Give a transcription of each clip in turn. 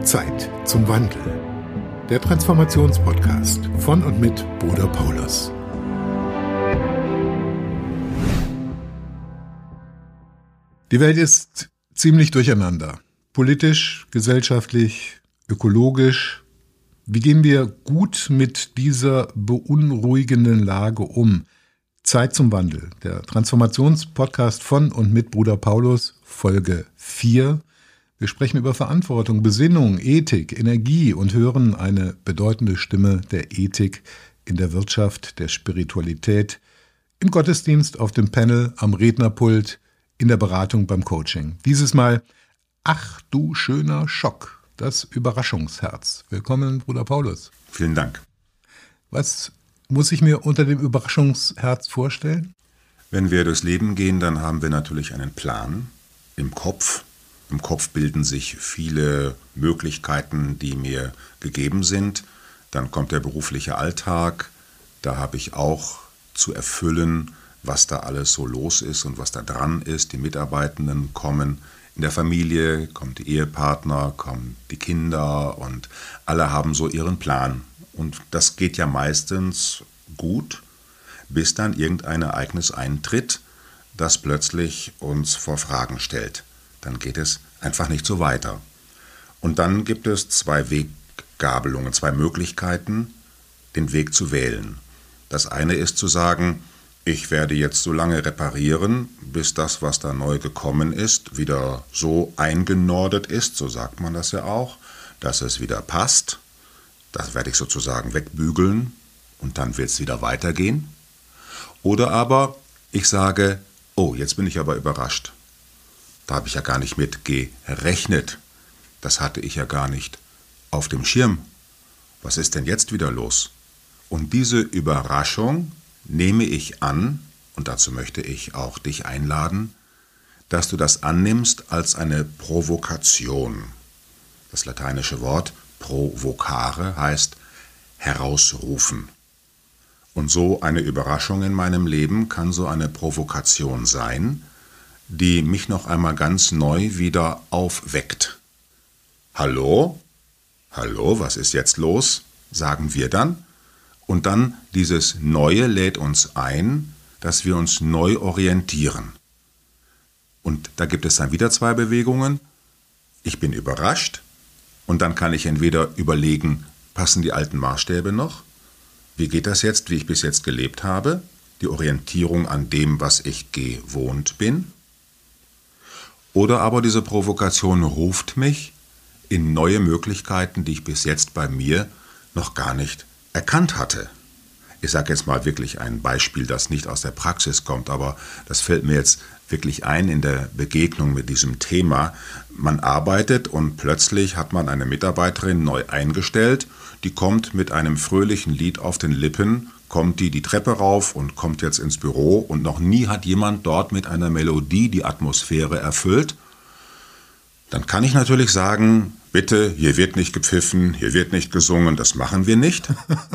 Zeit zum Wandel. Der Transformationspodcast von und mit Bruder Paulus. Die Welt ist ziemlich durcheinander. Politisch, gesellschaftlich, ökologisch. Wie gehen wir gut mit dieser beunruhigenden Lage um? Zeit zum Wandel. Der Transformationspodcast von und mit Bruder Paulus, Folge 4. Wir sprechen über Verantwortung, Besinnung, Ethik, Energie und hören eine bedeutende Stimme der Ethik in der Wirtschaft, der Spiritualität, im Gottesdienst, auf dem Panel, am Rednerpult, in der Beratung, beim Coaching. Dieses Mal, ach du schöner Schock, das Überraschungsherz. Willkommen, Bruder Paulus. Vielen Dank. Was muss ich mir unter dem Überraschungsherz vorstellen? Wenn wir durchs Leben gehen, dann haben wir natürlich einen Plan im Kopf. Im Kopf bilden sich viele Möglichkeiten, die mir gegeben sind. Dann kommt der berufliche Alltag. Da habe ich auch zu erfüllen, was da alles so los ist und was da dran ist. Die Mitarbeitenden kommen. In der Familie kommt die Ehepartner, kommen die Kinder und alle haben so ihren Plan. Und das geht ja meistens gut, bis dann irgendein Ereignis eintritt, das plötzlich uns vor Fragen stellt. Dann geht es einfach nicht so weiter. Und dann gibt es zwei Weggabelungen, zwei Möglichkeiten, den Weg zu wählen. Das eine ist zu sagen, ich werde jetzt so lange reparieren, bis das, was da neu gekommen ist, wieder so eingenordet ist, so sagt man das ja auch, dass es wieder passt. Das werde ich sozusagen wegbügeln und dann wird es wieder weitergehen. Oder aber ich sage, oh, jetzt bin ich aber überrascht. Da habe ich ja gar nicht mit gerechnet. Das hatte ich ja gar nicht auf dem Schirm. Was ist denn jetzt wieder los? Und diese Überraschung nehme ich an, und dazu möchte ich auch dich einladen, dass du das annimmst als eine Provokation. Das lateinische Wort provocare heißt herausrufen. Und so eine Überraschung in meinem Leben kann so eine Provokation sein, die mich noch einmal ganz neu wieder aufweckt. Hallo? Hallo, was ist jetzt los? Sagen wir dann. Und dann dieses Neue lädt uns ein, dass wir uns neu orientieren. Und da gibt es dann wieder zwei Bewegungen. Ich bin überrascht und dann kann ich entweder überlegen, passen die alten Maßstäbe noch? Wie geht das jetzt, wie ich bis jetzt gelebt habe? Die Orientierung an dem, was ich gewohnt bin. Oder aber diese Provokation ruft mich in neue Möglichkeiten, die ich bis jetzt bei mir noch gar nicht erkannt hatte. Ich sage jetzt mal wirklich ein Beispiel, das nicht aus der Praxis kommt, aber das fällt mir jetzt wirklich ein in der Begegnung mit diesem Thema. Man arbeitet und plötzlich hat man eine Mitarbeiterin neu eingestellt, die kommt mit einem fröhlichen Lied auf den Lippen, kommt die Treppe rauf und kommt jetzt ins Büro und noch nie hat jemand dort mit einer Melodie die Atmosphäre erfüllt. Dann kann ich natürlich sagen, bitte, hier wird nicht gepfiffen, hier wird nicht gesungen, das machen wir nicht.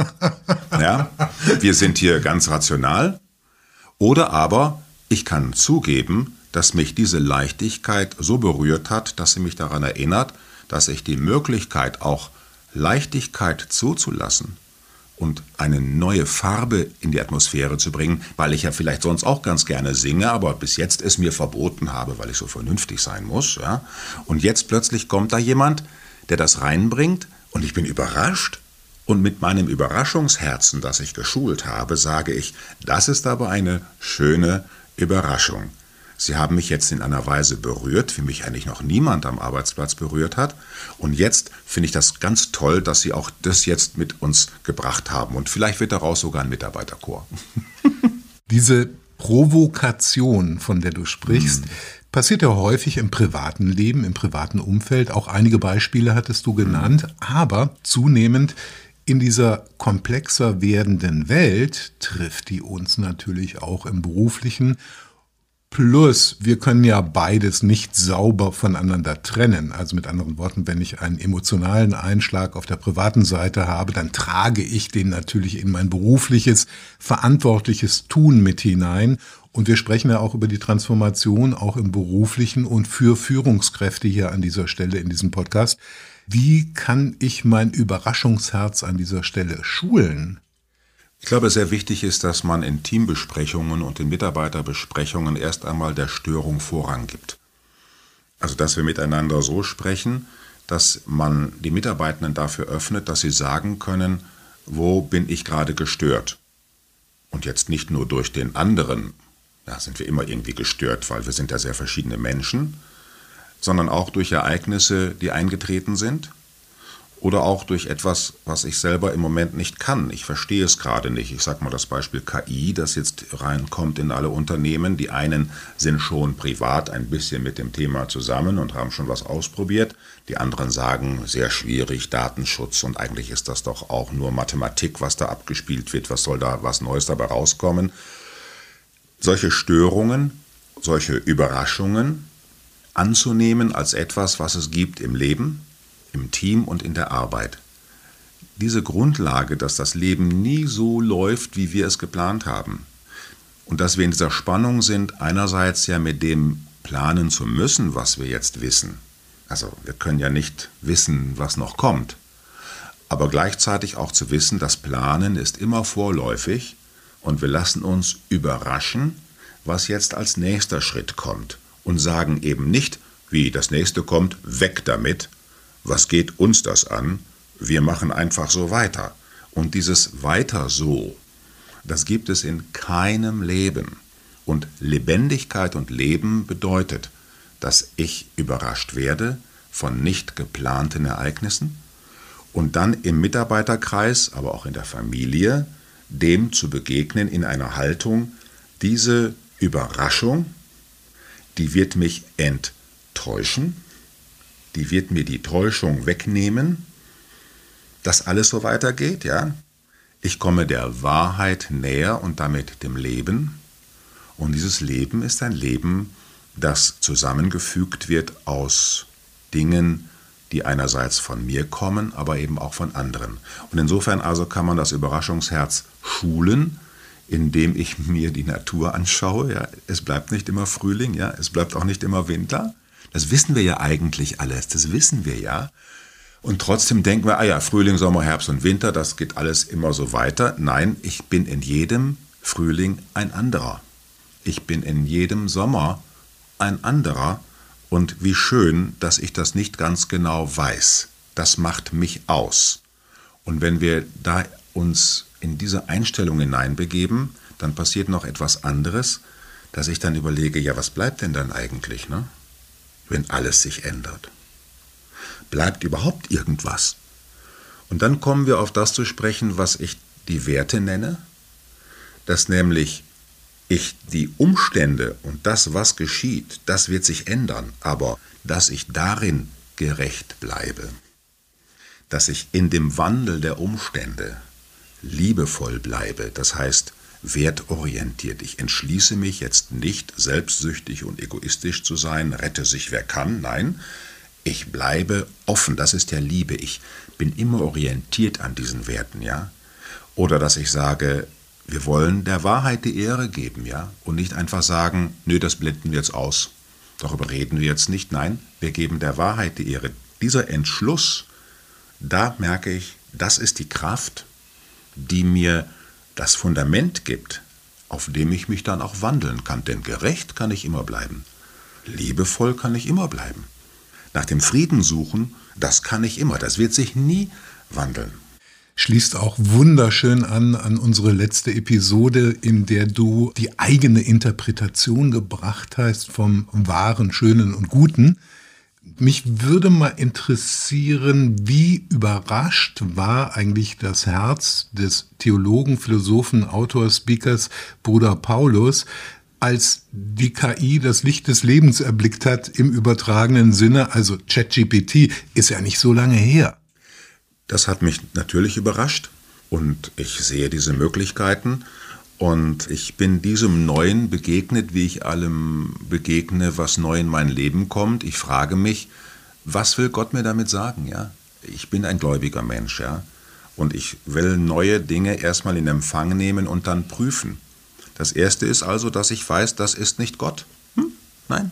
Ja, wir sind hier ganz rational. Oder aber ich kann zugeben, dass mich diese Leichtigkeit so berührt hat, dass sie mich daran erinnert, dass ich die Möglichkeit auch Leichtigkeit zuzulassen und eine neue Farbe in die Atmosphäre zu bringen, weil ich ja vielleicht sonst auch ganz gerne singe, aber bis jetzt es mir verboten habe, weil ich so vernünftig sein muss. Ja? Und jetzt plötzlich kommt da jemand, der das reinbringt und ich bin überrascht und mit meinem Überraschungsherzen, das ich geschult habe, sage ich, das ist aber eine schöne Überraschung. Sie haben mich jetzt in einer Weise berührt, wie mich eigentlich noch niemand am Arbeitsplatz berührt hat. Und jetzt finde ich das ganz toll, dass Sie auch das jetzt mit uns gebracht haben. Und vielleicht wird daraus sogar ein Mitarbeiterchor. Diese Provokation, von der du sprichst, passiert ja häufig im privaten Leben, im privaten Umfeld. Auch einige Beispiele hattest du genannt. Aber zunehmend in dieser komplexer werdenden Welt trifft die uns natürlich auch im beruflichen. Plus, wir können ja beides nicht sauber voneinander trennen. Also mit anderen Worten, wenn ich einen emotionalen Einschlag auf der privaten Seite habe, dann trage ich den natürlich in mein berufliches, verantwortliches Tun mit hinein. Und wir sprechen ja auch über die Transformation, auch im beruflichen und für Führungskräfte hier an dieser Stelle in diesem Podcast. Wie kann ich mein Überraschungsherz an dieser Stelle schulen? Ich glaube, sehr wichtig ist, dass man in Teambesprechungen und in Mitarbeiterbesprechungen erst einmal der Störung Vorrang gibt. Also, dass wir miteinander so sprechen, dass man die Mitarbeitenden dafür öffnet, dass sie sagen können, wo bin ich gerade gestört? Und jetzt nicht nur durch den anderen, da sind wir immer irgendwie gestört, weil wir sind ja sehr verschiedene Menschen, sondern auch durch Ereignisse, die eingetreten sind oder auch durch etwas, was ich selber im Moment nicht kann. Ich verstehe es gerade nicht. Ich sage mal das Beispiel KI, das jetzt reinkommt in alle Unternehmen. Die einen sind schon privat ein bisschen mit dem Thema zusammen und haben schon was ausprobiert. Die anderen sagen, sehr schwierig, Datenschutz und eigentlich ist das doch auch nur Mathematik, was da abgespielt wird. Was soll da was Neues dabei rauskommen? Solche Störungen, solche Überraschungen anzunehmen als etwas, was es gibt im Leben, im Team und in der Arbeit. Diese Grundlage, dass das Leben nie so läuft, wie wir es geplant haben und dass wir in dieser Spannung sind, einerseits ja mit dem planen zu müssen, was wir jetzt wissen. Also wir können ja nicht wissen, was noch kommt, aber gleichzeitig auch zu wissen, das Planen ist immer vorläufig und wir lassen uns überraschen, was jetzt als nächster Schritt kommt. Und sagen eben nicht, wie das nächste kommt, weg damit, was geht uns das an, wir machen einfach so weiter. Und dieses weiter so, das gibt es in keinem Leben. Und Lebendigkeit und Leben bedeutet, dass ich überrascht werde von nicht geplanten Ereignissen und dann im Mitarbeiterkreis, aber auch in der Familie, dem zu begegnen in einer Haltung, diese Überraschung, die wird mich enttäuschen, die wird mir die Täuschung wegnehmen, dass alles so weitergeht, ja. Ich komme der Wahrheit näher und damit dem Leben. Und dieses Leben ist ein Leben, das zusammengefügt wird aus Dingen, die einerseits von mir kommen, aber eben auch von anderen. Und insofern also kann man das Überraschungsherz schulen, indem ich mir die Natur anschaue. Ja, es bleibt nicht immer Frühling, ja, es bleibt auch nicht immer Winter. Das wissen wir ja eigentlich alles, das wissen wir ja. Und trotzdem denken wir, Frühling, Sommer, Herbst und Winter, das geht alles immer so weiter. Nein, ich bin in jedem Frühling ein anderer. Ich bin in jedem Sommer ein anderer. Und wie schön, dass ich das nicht ganz genau weiß. Das macht mich aus. Und wenn wir da uns in diese Einstellung hineinbegeben, dann passiert noch etwas anderes, dass ich dann überlege, ja, was bleibt denn dann eigentlich, ne? Wenn alles sich ändert? Bleibt überhaupt irgendwas? Und dann kommen wir auf das zu sprechen, was ich die Werte nenne, dass nämlich ich die Umstände und das, was geschieht, das wird sich ändern, aber dass ich darin gerecht bleibe, dass ich in dem Wandel der Umstände liebevoll bleibe, das heißt wertorientiert. Ich entschließe mich jetzt nicht, selbstsüchtig und egoistisch zu sein, rette sich wer kann, nein, ich bleibe offen, das ist ja Liebe, ich bin immer orientiert an diesen Werten, ja. Oder dass ich sage, wir wollen der Wahrheit die Ehre geben, ja, und nicht einfach sagen, nö, das blenden wir jetzt aus, darüber reden wir jetzt nicht, nein, wir geben der Wahrheit die Ehre. Dieser Entschluss, da merke ich, das ist die Kraft, die mir das Fundament gibt, auf dem ich mich dann auch wandeln kann. Denn gerecht kann ich immer bleiben. Liebevoll kann ich immer bleiben. Nach dem Frieden suchen, das kann ich immer. Das wird sich nie wandeln. Schließt auch wunderschön an unsere letzte Episode, in der du die eigene Interpretation gebracht hast vom Wahren, Schönen und Guten. Mich würde mal interessieren, wie überrascht war eigentlich das Herz des Theologen, Philosophen, Autors, Speakers, Bruder Paulus, als die KI das Licht des Lebens erblickt hat im übertragenen Sinne, also ChatGPT, ist ja nicht so lange her. Das hat mich natürlich überrascht und ich sehe diese Möglichkeiten. Und ich bin diesem Neuen begegnet, wie ich allem begegne, was neu in mein Leben kommt. Ich frage mich, was will Gott mir damit sagen? Ja? Ich bin ein gläubiger Mensch, ja? Und ich will neue Dinge erstmal in Empfang nehmen und dann prüfen. Das Erste ist also, dass ich weiß, das ist nicht Gott. Nein,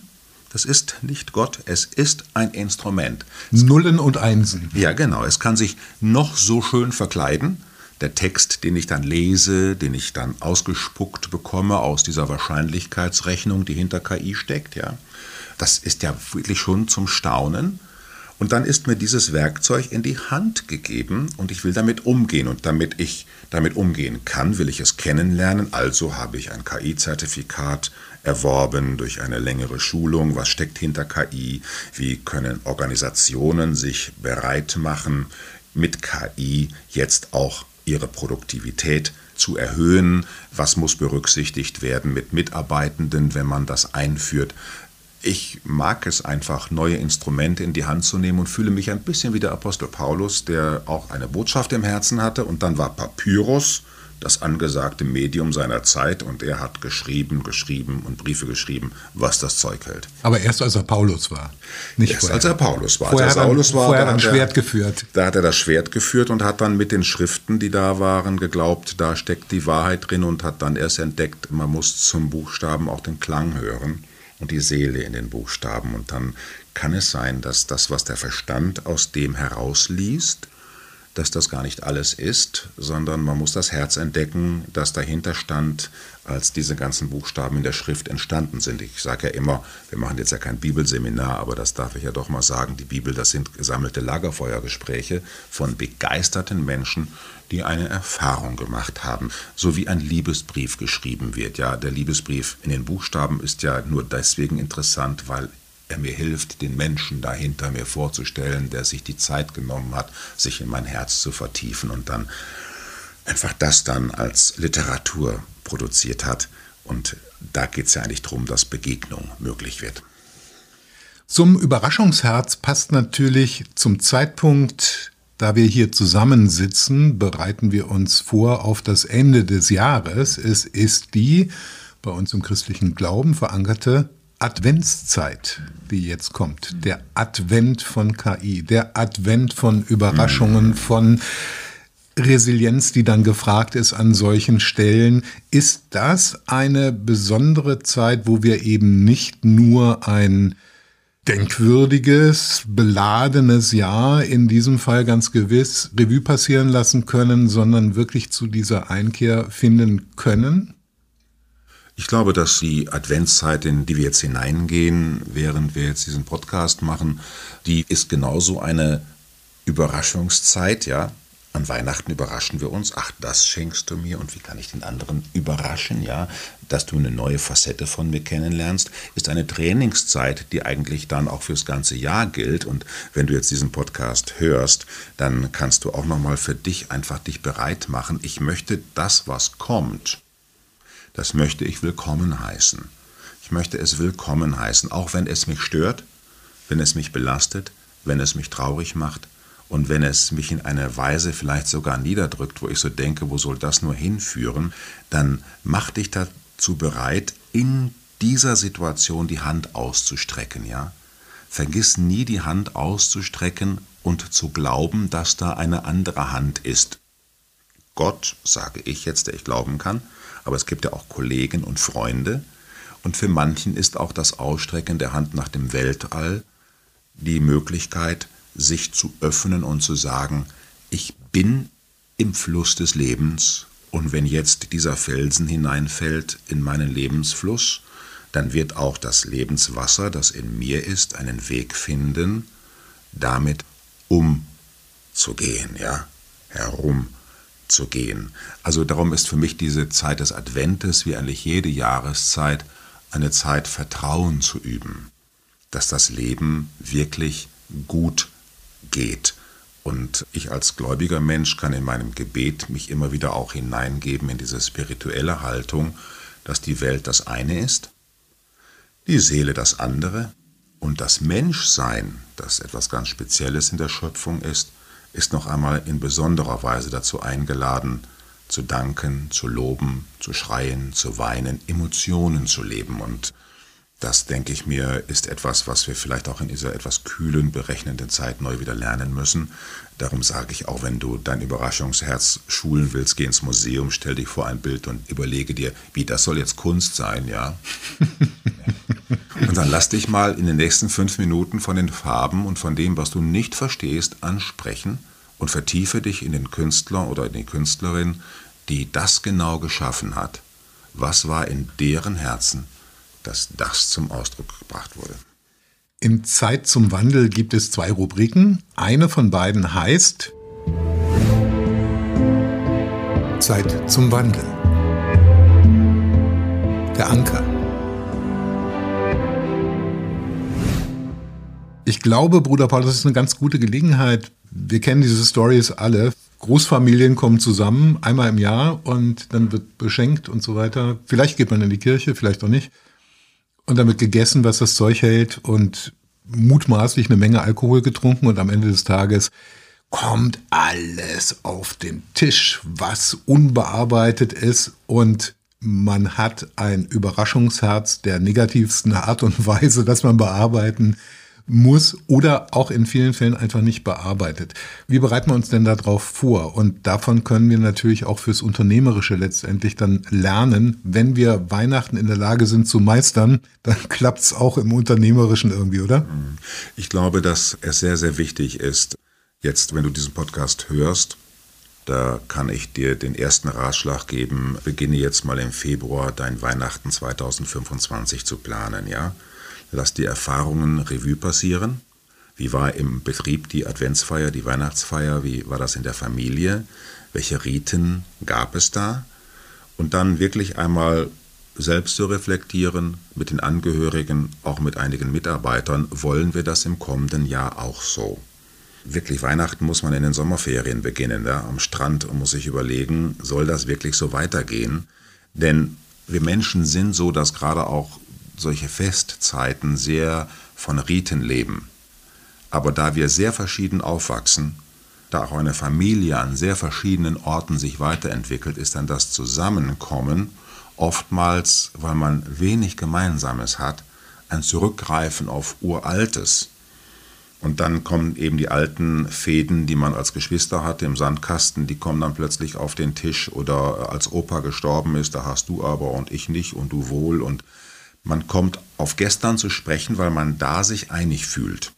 Das ist nicht Gott, es ist ein Instrument. Nullen und Einsen. Ja, genau. Es kann sich noch so schön verkleiden. Der Text, den ich dann lese, den ich dann ausgespuckt bekomme aus dieser Wahrscheinlichkeitsrechnung, die hinter KI steckt, ja, das ist ja wirklich schon zum Staunen. Und dann ist mir dieses Werkzeug in die Hand gegeben und ich will damit umgehen. Und damit ich damit umgehen kann, will ich es kennenlernen. Also habe ich ein KI-Zertifikat erworben durch eine längere Schulung. Was steckt hinter KI? Wie können Organisationen sich bereit machen, mit KI jetzt auch ihre Produktivität zu erhöhen? Was muss berücksichtigt werden mit Mitarbeitenden, wenn man das einführt? Ich mag es einfach, neue Instrumente in die Hand zu nehmen und fühle mich ein bisschen wie der Apostel Paulus, der auch eine Botschaft im Herzen hatte. Und dann war Papyrus das angesagte Medium seiner Zeit und er hat geschrieben und Briefe geschrieben, was das Zeug hält. Aber erst als er Paulus war, nicht erst vorher. Als er Paulus war. Vorher hat er ein Schwert geführt. Da hat er das Schwert geführt und hat dann mit den Schriften, die da waren, geglaubt, da steckt die Wahrheit drin und hat dann erst entdeckt, man muss zum Buchstaben auch den Klang hören und die Seele in den Buchstaben. Und dann kann es sein, dass das, was der Verstand aus dem herausliest, dass das gar nicht alles ist, sondern man muss das Herz entdecken, das dahinter stand, als diese ganzen Buchstaben in der Schrift entstanden sind. Ich sage ja immer, wir machen jetzt ja kein Bibelseminar, aber das darf ich ja doch mal sagen, die Bibel, das sind gesammelte Lagerfeuergespräche von begeisterten Menschen, die eine Erfahrung gemacht haben, so wie ein Liebesbrief geschrieben wird. Ja, der Liebesbrief in den Buchstaben ist ja nur deswegen interessant, weil er mir hilft, den Menschen dahinter mir vorzustellen, der sich die Zeit genommen hat, sich in mein Herz zu vertiefen und dann einfach das dann als Literatur produziert hat. Und da geht es ja eigentlich darum, dass Begegnung möglich wird. Zum Überraschungsherz passt natürlich zum Zeitpunkt, da wir hier zusammensitzen, bereiten wir uns vor auf das Ende des Jahres. Es ist die bei uns im christlichen Glauben verankerte Adventszeit, die jetzt kommt. Der Advent von KI, der Advent von Überraschungen, von Resilienz, die dann gefragt ist an solchen Stellen. Ist das eine besondere Zeit, wo wir eben nicht nur ein denkwürdiges, beladenes Jahr, in diesem Fall ganz gewiss, Revue passieren lassen können, sondern wirklich zu dieser Einkehr finden können? Ich glaube, dass die Adventszeit, in die wir jetzt hineingehen, während wir jetzt diesen Podcast machen, die ist genauso eine Überraschungszeit, ja. An Weihnachten überraschen wir uns, ach, das schenkst du mir und wie kann ich den anderen überraschen, ja, dass du eine neue Facette von mir kennenlernst, ist eine Trainingszeit, die eigentlich dann auch fürs ganze Jahr gilt. Und wenn du jetzt diesen Podcast hörst, dann kannst du auch nochmal für dich einfach dich bereit machen. Ich möchte das, was kommt, das möchte ich willkommen heißen. Ich möchte es willkommen heißen, auch wenn es mich stört, wenn es mich belastet, wenn es mich traurig macht und wenn es mich in einer Weise vielleicht sogar niederdrückt, wo ich so denke, wo soll das nur hinführen, dann mach dich dazu bereit, in dieser Situation die Hand auszustrecken. Ja? Vergiss nie, die Hand auszustrecken und zu glauben, dass da eine andere Hand ist. Gott, sage ich jetzt, der ich glauben kann, aber es gibt ja auch Kollegen und Freunde. Und für manchen ist auch das Ausstrecken der Hand nach dem Weltall die Möglichkeit, sich zu öffnen und zu sagen, ich bin im Fluss des Lebens und wenn jetzt dieser Felsen hineinfällt in meinen Lebensfluss, dann wird auch das Lebenswasser, das in mir ist, einen Weg finden, damit umzugehen, ja, herumzugehen. Also darum ist für mich diese Zeit des Adventes, wie eigentlich jede Jahreszeit, eine Zeit, Vertrauen zu üben, dass das Leben wirklich gut geht. Und ich als gläubiger Mensch kann in meinem Gebet mich immer wieder auch hineingeben in diese spirituelle Haltung, dass die Welt das eine ist, die Seele das andere und das Menschsein, das etwas ganz Spezielles in der Schöpfung ist noch einmal in besonderer Weise dazu eingeladen, zu danken, zu loben, zu schreien, zu weinen, Emotionen zu leben. Und das, denke ich mir, ist etwas, was wir vielleicht auch in dieser etwas kühlen, berechnenden Zeit neu wieder lernen müssen. Darum sage ich auch, wenn du dein Überraschungsherz schulen willst, geh ins Museum, stell dich vor ein Bild und überlege dir, wie das soll jetzt Kunst sein, ja? Und dann lass dich mal in den nächsten 5 Minuten von den Farben und von dem, was du nicht verstehst, ansprechen und vertiefe dich in den Künstler oder in die Künstlerin, die das genau geschaffen hat. Was war in deren Herzen, dass das zum Ausdruck gebracht wurde? In Zeit zum Wandel gibt es 2 Rubriken. Eine von beiden heißt Zeit zum Wandel. Der Anker. Ich glaube, Bruder Paul, das ist eine ganz gute Gelegenheit. Wir kennen diese Stories alle. Großfamilien kommen zusammen, einmal im Jahr und dann wird beschenkt und so weiter. Vielleicht geht man in die Kirche, vielleicht auch nicht. Und dann wird gegessen, was das Zeug hält und mutmaßlich eine Menge Alkohol getrunken und am Ende des Tages kommt alles auf den Tisch, was unbearbeitet ist und man hat ein Überraschungsherz der negativsten Art und Weise, das man bearbeiten muss oder auch in vielen Fällen einfach nicht bearbeitet. Wie bereiten wir uns denn darauf vor? Und davon können wir natürlich auch fürs Unternehmerische letztendlich dann lernen. Wenn wir Weihnachten in der Lage sind zu meistern, dann klappt es auch im Unternehmerischen irgendwie, oder? Ich glaube, dass es sehr, sehr wichtig ist, jetzt, wenn du diesen Podcast hörst, da kann ich dir den ersten Ratschlag geben, beginne jetzt mal im Februar dein Weihnachten 2025 zu planen, ja? Lass die Erfahrungen Revue passieren. Wie war im Betrieb die Adventsfeier, die Weihnachtsfeier? Wie war das in der Familie? Welche Riten gab es da? Und dann wirklich einmal selbst zu reflektieren, mit den Angehörigen, auch mit einigen Mitarbeitern, wollen wir das im kommenden Jahr auch so? Wirklich, Weihnachten muss man in den Sommerferien beginnen, ja, am Strand, und muss sich überlegen, soll das wirklich so weitergehen? Denn wir Menschen sind so, dass gerade auch solche Festzeiten sehr von Riten leben. Aber da wir sehr verschieden aufwachsen, da auch eine Familie an sehr verschiedenen Orten sich weiterentwickelt, ist dann das Zusammenkommen oftmals, weil man wenig Gemeinsames hat, ein Zurückgreifen auf Uraltes. Und dann kommen eben die alten Fäden, die man als Geschwister hatte im Sandkasten, die kommen dann plötzlich auf den Tisch. Oder als Opa gestorben ist, da hast du aber und ich nicht und du wohl. Und man kommt auf gestern zu sprechen, weil man da sich einig fühlt.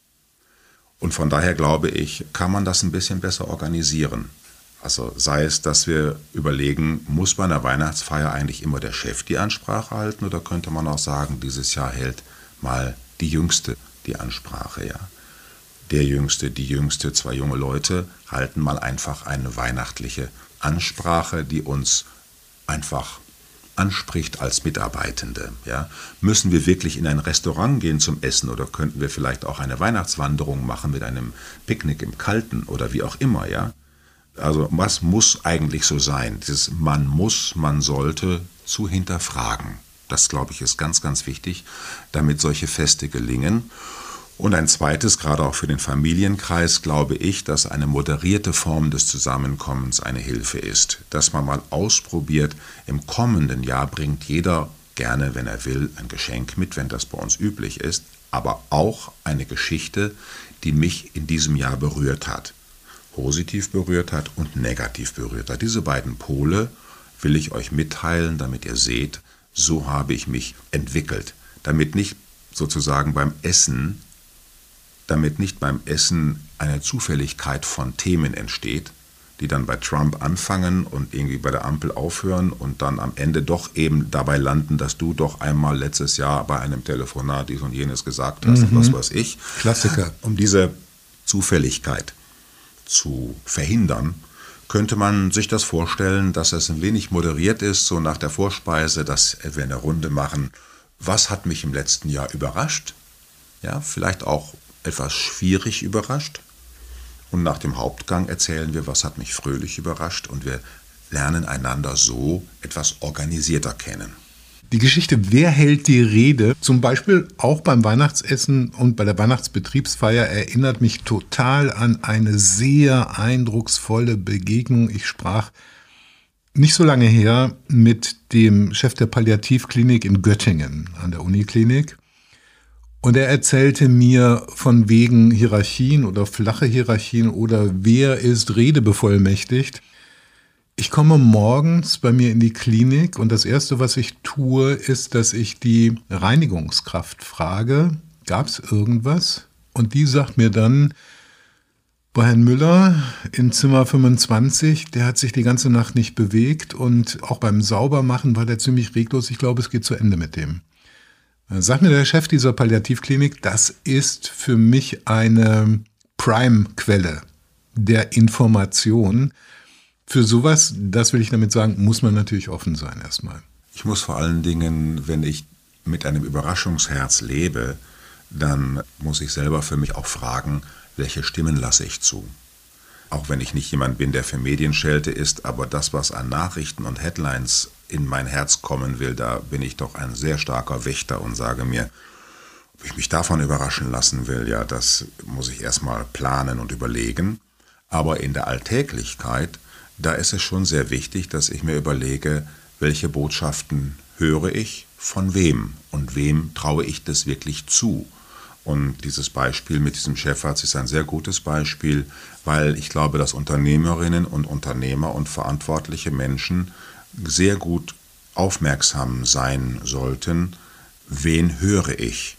Und von daher glaube ich, kann man das ein bisschen besser organisieren. Also sei es, dass wir überlegen, muss bei einer Weihnachtsfeier eigentlich immer der Chef die Ansprache halten, oder könnte man auch sagen, dieses Jahr hält mal die Jüngste die Ansprache, ja. Der Jüngste, die Jüngste, 2 junge Leute halten mal einfach eine weihnachtliche Ansprache, die uns einfach anspricht als Mitarbeitende. Ja? Müssen wir wirklich in ein Restaurant gehen zum Essen, oder könnten wir vielleicht auch eine Weihnachtswanderung machen mit einem Picknick im Kalten oder wie auch immer? Ja? Also was muss eigentlich so sein? Dieses man muss, man sollte zu hinterfragen. Das, glaube ich, ist ganz, ganz wichtig, damit solche Feste gelingen. Und ein zweites, gerade auch für den Familienkreis, glaube ich, dass eine moderierte Form des Zusammenkommens eine Hilfe ist. Dass man mal ausprobiert, im kommenden Jahr bringt jeder gerne, wenn er will, ein Geschenk mit, wenn das bei uns üblich ist, aber auch eine Geschichte, die mich in diesem Jahr berührt hat. Positiv berührt hat und negativ berührt hat. Diese beiden Pole will ich euch mitteilen, damit ihr seht, so habe ich mich entwickelt. Damit nicht sozusagen beim Essen eine Zufälligkeit von Themen entsteht, die dann bei Trump anfangen und irgendwie bei der Ampel aufhören und dann am Ende doch eben dabei landen, dass du doch einmal letztes Jahr bei einem Telefonat dies und jenes gesagt hast und was weiß ich. Klassiker. Um diese Zufälligkeit zu verhindern, könnte man sich das vorstellen, dass es ein wenig moderiert ist, so nach der Vorspeise, dass wir eine Runde machen. Was hat mich im letzten Jahr überrascht? Ja, vielleicht auch etwas schwierig überrascht. Und nach dem Hauptgang erzählen wir, was hat mich fröhlich überrascht, und wir lernen einander so etwas organisierter kennen. Die Geschichte Wer hält die Rede, zum Beispiel auch beim Weihnachtsessen und bei der Weihnachtsbetriebsfeier, erinnert mich total an eine sehr eindrucksvolle Begegnung. Ich sprach nicht so lange her mit dem Chef der Palliativklinik in Göttingen an der Uniklinik. Und er erzählte mir von wegen Hierarchien oder flache Hierarchien oder wer ist redebevollmächtigt. Ich komme morgens bei mir in die Klinik und das Erste, was ich tue, ist, dass ich die Reinigungskraft frage, gab es irgendwas? Und die sagt mir dann, bei Herrn Müller in Zimmer 25, der hat sich die ganze Nacht nicht bewegt und auch beim Saubermachen war der ziemlich reglos. Ich glaube, es geht zu Ende mit dem. Dann sagt mir der Chef dieser Palliativklinik, das ist für mich eine Prime-Quelle der Information. Für sowas, das will ich damit sagen, muss man natürlich offen sein erstmal. Ich muss vor allen Dingen, wenn ich mit einem Überraschungsherz lebe, dann muss ich selber für mich auch fragen, welche Stimmen lasse ich zu. Auch wenn ich nicht jemand bin, der für Medienschelte ist, aber das, was an Nachrichten und Headlines in mein Herz kommen will, da bin ich doch ein sehr starker Wächter und sage mir, ob ich mich davon überraschen lassen will, ja, das muss ich erstmal planen und überlegen. Aber in der Alltäglichkeit, da ist es schon sehr wichtig, dass ich mir überlege, welche Botschaften höre ich, von wem und wem traue ich das wirklich zu. Und dieses Beispiel mit diesem Chefarzt ist ein sehr gutes Beispiel, weil ich glaube, dass Unternehmerinnen und Unternehmer und verantwortliche Menschen sehr gut aufmerksam sein sollten, wen höre ich?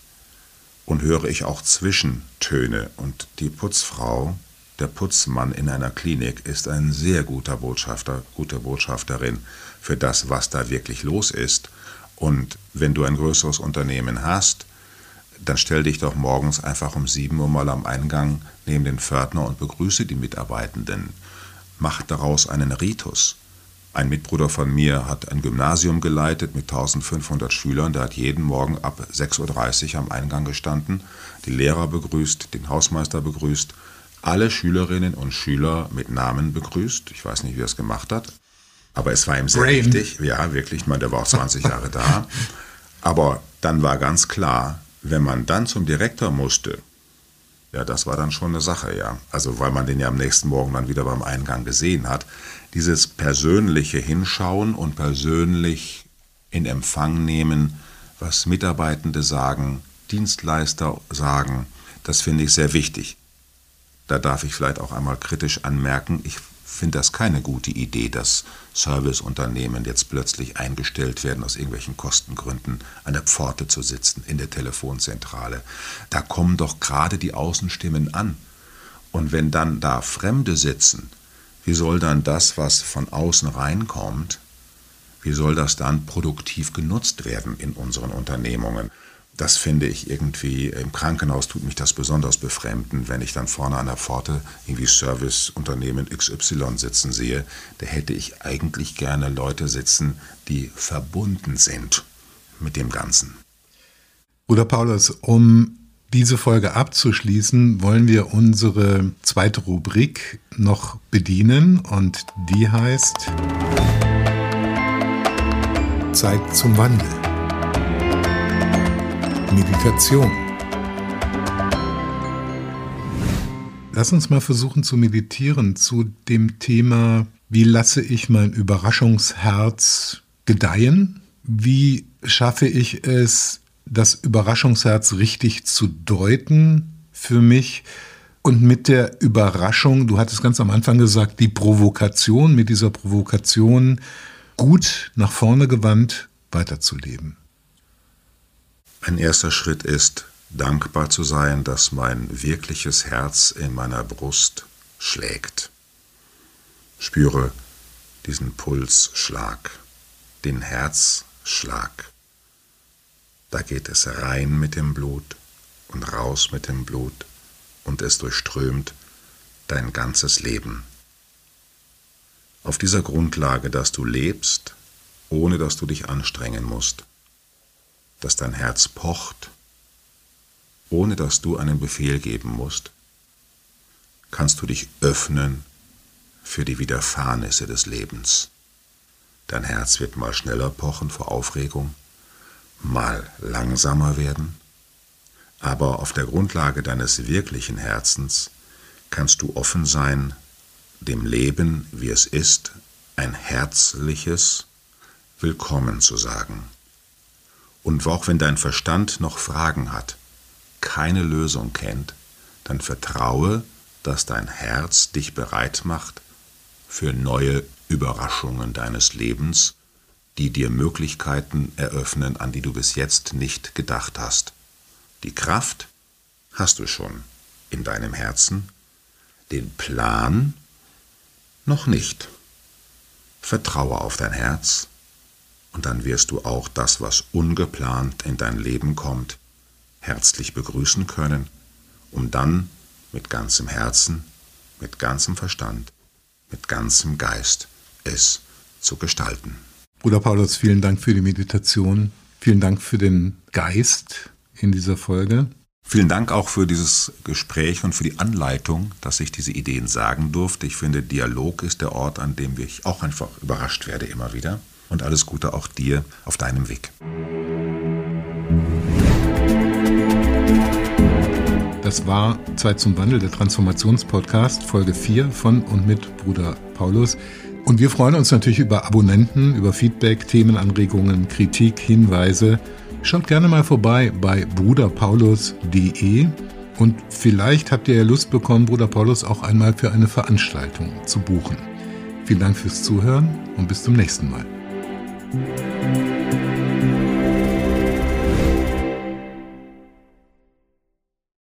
Und höre ich auch Zwischentöne? Und die Putzfrau, der Putzmann in einer Klinik ist ein sehr guter Botschafter, gute Botschafterin für das, was da wirklich los ist. Und wenn du ein größeres Unternehmen hast, dann stell dich doch morgens einfach um 7 Uhr mal am Eingang neben den Pförtner und begrüße die Mitarbeitenden. Mach daraus einen Ritus. Ein Mitbruder von mir hat ein Gymnasium geleitet mit 1500 Schülern. Der hat jeden Morgen ab 6.30 Uhr am Eingang gestanden, die Lehrer begrüßt, den Hausmeister begrüßt, alle Schülerinnen und Schüler mit Namen begrüßt. Ich weiß nicht, wie er es gemacht hat, aber es war ihm sehr wichtig. Ja, wirklich, ich meine, der war auch 20 Jahre da. Aber dann war ganz klar, wenn man dann zum Direktor musste, ja, das war dann schon eine Sache, ja. Also, weil man den ja am nächsten Morgen dann wieder beim Eingang gesehen hat. Dieses persönliche Hinschauen und persönlich in Empfang nehmen, was Mitarbeitende sagen, Dienstleister sagen, das finde ich sehr wichtig. Da darf ich vielleicht auch einmal kritisch anmerken, ich finde das keine gute Idee, dass Serviceunternehmen jetzt plötzlich eingestellt werden, aus irgendwelchen Kostengründen an der Pforte zu sitzen, in der Telefonzentrale. Da kommen doch gerade die Außenstimmen an. Und wenn dann da Fremde sitzen, wie soll dann das, was von außen reinkommt, wie soll das dann produktiv genutzt werden in unseren Unternehmungen? Das finde ich irgendwie, im Krankenhaus tut mich das besonders befremden, wenn ich dann vorne an der Pforte irgendwie Serviceunternehmen XY sitzen sehe. Da hätte ich eigentlich gerne Leute sitzen, die verbunden sind mit dem Ganzen. Bruder Paulus, um diese Folge abzuschließen, wollen wir unsere zweite Rubrik noch bedienen und die heißt Zeit zum Wandel. Meditation. Lass uns mal versuchen zu meditieren zu dem Thema, wie lasse ich mein Überraschungsherz gedeihen? Wie schaffe ich es, das Überraschungsherz richtig zu deuten für mich? Und mit der Überraschung, du hattest ganz am Anfang gesagt, die Provokation, mit dieser Provokation gut nach vorne gewandt weiterzuleben. Ein erster Schritt ist, dankbar zu sein, dass mein wirkliches Herz in meiner Brust schlägt. Spüre diesen Pulsschlag, den Herzschlag. Da geht es rein mit dem Blut und raus mit dem Blut und es durchströmt dein ganzes Leben. Auf dieser Grundlage, dass du lebst, ohne dass du dich anstrengen musst, dass dein Herz pocht, ohne dass du einen Befehl geben musst, kannst du dich öffnen für die Widerfahrnisse des Lebens. Dein Herz wird mal schneller pochen vor Aufregung, mal langsamer werden, aber auf der Grundlage deines wirklichen Herzens kannst du offen sein, dem Leben, wie es ist, ein herzliches Willkommen zu sagen. Und auch wenn dein Verstand noch Fragen hat, keine Lösung kennt, dann vertraue, dass dein Herz dich bereit macht für neue Überraschungen deines Lebens, die dir Möglichkeiten eröffnen, an die du bis jetzt nicht gedacht hast. Die Kraft hast du schon in deinem Herzen, den Plan noch nicht. Vertraue auf dein Herz und dann wirst du auch das, was ungeplant in dein Leben kommt, herzlich begrüßen können, um dann mit ganzem Herzen, mit ganzem Verstand, mit ganzem Geist es zu gestalten. Bruder Paulus, vielen Dank für die Meditation. Vielen Dank für den Geist in dieser Folge. Vielen Dank auch für dieses Gespräch und für die Anleitung, dass ich diese Ideen sagen durfte. Ich finde, Dialog ist der Ort, an dem ich auch einfach überrascht werde immer wieder. Und alles Gute auch dir auf deinem Weg. Das war Zeit zum Wandel, der Transformationspodcast, Folge 4 von und mit Bruder Paulus. Und wir freuen uns natürlich über Abonnenten, über Feedback, Themenanregungen, Kritik, Hinweise. Schaut gerne mal vorbei bei bruderpaulus.de und vielleicht habt ihr ja Lust bekommen, Bruder Paulus auch einmal für eine Veranstaltung zu buchen. Vielen Dank fürs Zuhören und bis zum nächsten Mal.